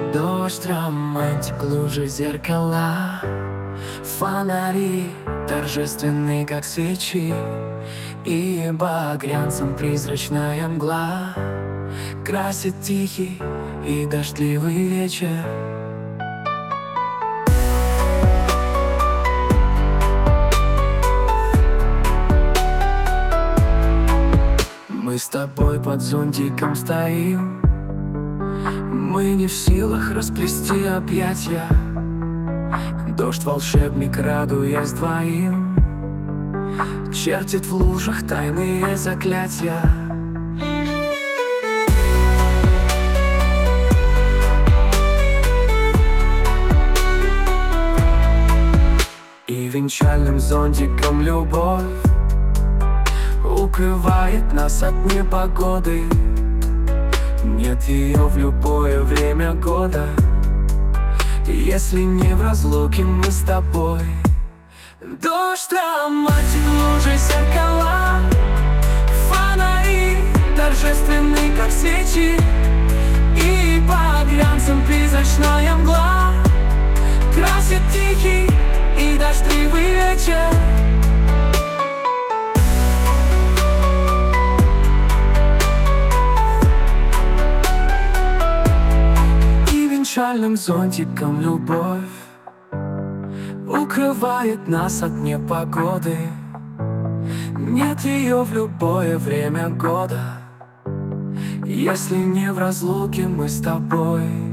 Дождь, романтик, лужи, зеркала, фонари торжественные, как свечи, и багрянцем призрачная мгла красит тихий и дождливый вечер. Мы с тобой под зонтиком стоим, мы не в силах расплести объятия. Дождь волшебник, радуясь двоим, чертит в лужах тайные заклятия. И венчальным зонтиком любовь укрывает нас от непогоды. Нет ее в любое время года, если не в разлуке мы с тобой. Дождь, романтик, лужи, зеркала, фонари торжественные, как свечи, и багрянцем призрачная мгла красит тихий и дождливый вечер. Венчальным зонтиком любовь укрывает нас от непогоды. Нет ее в любое время года, если не в разлуке мы с тобой.